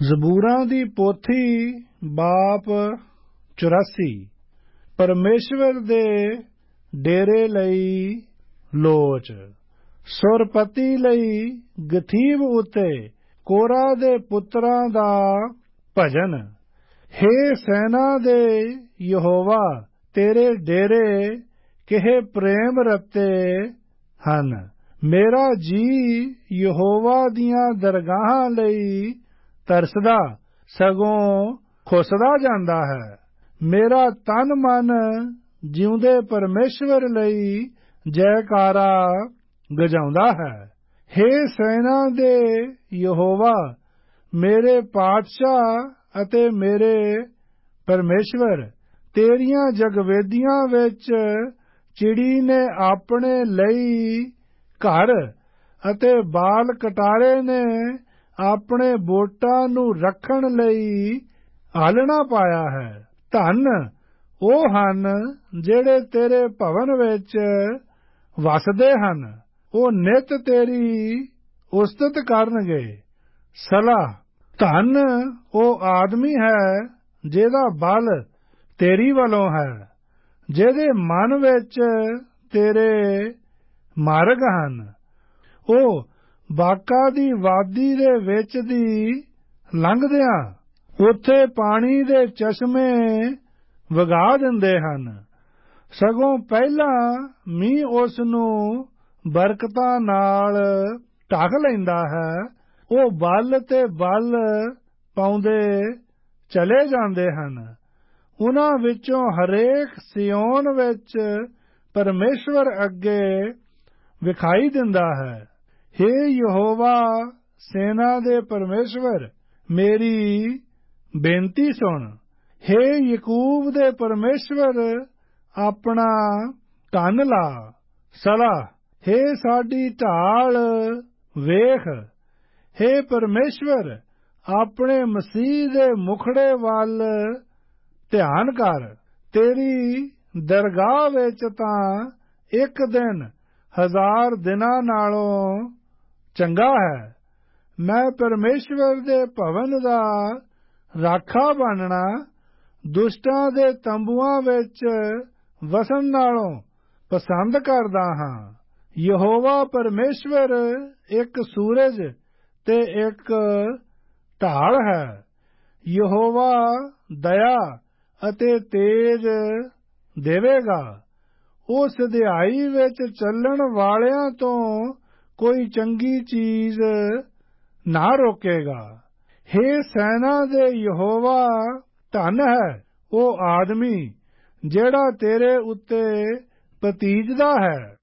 ਜ਼ਬੂਰਾਂ ਦੀ ਪੋਥੀ ਬਾਪ 84। ਪਰਮੇਸ਼ਵਰ ਦੇ ਡੇਰੇ ਲਈ ਲੋਚ। ਸੁਰਪਤੀ ਲਈ ਗਥੀਬ ਉਤੇ ਕੋਰਾ ਦੇ ਪੁੱਤਰਾਂ ਦਾ ਭਜਨ। ਹੇ ਸੈਨਾ ਦੇ ਯਹੋਵਾ, ਤੇਰੇ ਡੇਰੇ ਕਿਹੇ ਪ੍ਰੇਮ ਰਤੇ ਹਨ। ਮੇਰਾ ਜੀ ਯਹੋਵਾ ਦੀਆਂ ਦਰਗਾਹਾਂ ਲਈ ਤਰਸਦਾ, ਸਗੋਂ ਖੁੱਸਦਾ ਜਾਂਦਾ ਹੈ। ਮੇਰਾ ਤਨ ਮਨ ਜਿਉਂਦੇ ਪਰਮੇਸ਼ਵਰ ਲਈ ਜੈਕਾਰਾ ਗਜਾਉਂਦਾ ਹੈ। ਹੇ ਸੈਨਾ ਦੇ ਯਹੋਵਾ, ਮੇਰੇ ਪਾਤਸ਼ਾਹ ਅਤੇ ਮੇਰੇ ਪਰਮੇਸ਼ਵਰ, ਤੇਰੀਆਂ ਜਗਵੇਦੀਆਂ ਵਿੱਚ ਚਿੜੀ ਨੇ ਆਪਣੇ ਲਈ ਘਰ ਅਤੇ ਬਾਲ ਕਟਾਰੇ ਨੇ ਆਪਣੇ ਬੋਟਾਂ ਨੂੰ ਰੱਖਣ ਲਈ ਆਲਣਾ ਪਾਇਆ ਹੈ। ਧੰਨ ਉਹ ਹਨ ਜਿਹੜੇ ਤੇਰੇ ਭਵਨ ਵਿੱਚ ਵਸਦੇ ਹਨ, ਉਹ ਨਿਤ ਤੇਰੀ ਉਸਤਤ ਕਰਨਗੇ। ਸਲਾਹ। ਧੰਨ ਉਹ ਆਦਮੀ ਹੈ ਜਿਹਦਾ ਬਲ ਤੇਰੀ ਵੱਲੋਂ ਹੈ, ਜਿਹਦੇ ਮਨ ਵਿੱਚ ਤੇਰੇ ਮਾਰਗ ਹਨ। ਉਹ ਬਾਕਾ ਦੀ ਵਾਦੀ ਦੇ ਵਿੱਚ ਦੀ ਲੰਘਦਿਆਂ ਉੱਥੇ ਪਾਣੀ ਦੇ ਚਸ਼ਮੇ ਵਗਾ ਦਿੰਦੇ ਹਨ, ਸਗੋਂ ਪਹਿਲਾਂ ਮੀਂਹ ਉਸ ਨੂੰ ਬਰਕਤਾਂ ਨਾਲ ਢੱਕ ਲੈਂਦਾ ਹੈ। ਉਹ ਬਲ ਤੇ ਬਲ ਪਾਉਂਦੇ ਚਲੇ ਜਾਂਦੇ ਹਨ। ਉਨ੍ਹਾਂ ਵਿੱਚੋਂ ਹਰੇਕ ਸਿਯੋਨ ਵਿੱਚ ਪਰਮੇਸ਼ਵਰ ਅੱਗੇ ਵਿਖਾਈ ਦਿੰਦਾ ਹੈ। ਹੇ ਯਹੋਵਾ, ਸੈਨਾ ਦੇ ਪਰਮੇਸ਼ਵਰ, ਮੇਰੀ ਬੇਨਤੀ ਸੁਣ। ਹੇ ਯਕੂਬ ਦੇ ਪਰਮੇਸ਼ਵਰ, ਆਪਣਾ ਧਨ ਲਾ। ਸਲਾਹ। ਹੇ ਸਾਡੀ ਢਾਲ, ਵੇਖ। ਹੇ ਪਰਮੇਸ਼ਵਰ, ਆਪਣੇ ਮਸੀਹ ਦੇ ਮੁਖੜੇ ਵੱਲ ਧਿਆਨ ਕਰ। ਤੇਰੀ ਦਰਗਾਹ ਵਿੱਚ ਤਾਂ ਇੱਕ ਦਿਨ 1000 ਦਿਨਾਂ ਨਾਲੋਂ ਚੰਗਾ ਹੈ। ਮੈਂ ਪਰਮੇਸ਼ਵਰ ਦੇ ਭਵਨ ਦਾ ਰਾਖਾ ਬਣਨਾ ਦੁਸ਼ਟਾਂ ਦੇ ਤੰਬੂਆਂ ਵਿੱਚ ਵਸਣ ਨਾਲੋਂ ਪਸੰਦ ਕਰਦਾ ਹਾਂ। ਯਹੋਵਾ ਪਰਮੇਸ਼ਵਰ ਇੱਕ ਸੂਰਜ ਤੇ ਇੱਕ ਢਾਲ ਹੈ। ਯਹੋਵਾ ਦਇਆ ਅਤੇ ਤੇਜ ਦੇਵੇਗਾ। ਉਹ ਸਿਧਾਈ ਵਿੱਚ ਚੱਲਣ ਵਾਲਿਆਂ ਤੋਂ ਕੋਈ ਚੰਗੀ ਚੀਜ਼ ਨਾ ਰੋਕੇਗਾ। ਹੇ ਸੈਨਾ ਦੇ ਯਹੋਵਾ, ਧਨ ਹੈ ਉਹ ਆਦਮੀ ਜਿਹੜਾ ਤੇਰੇ ਉੱਤੇ ਪਤੀਜਦਾ ਹੈ।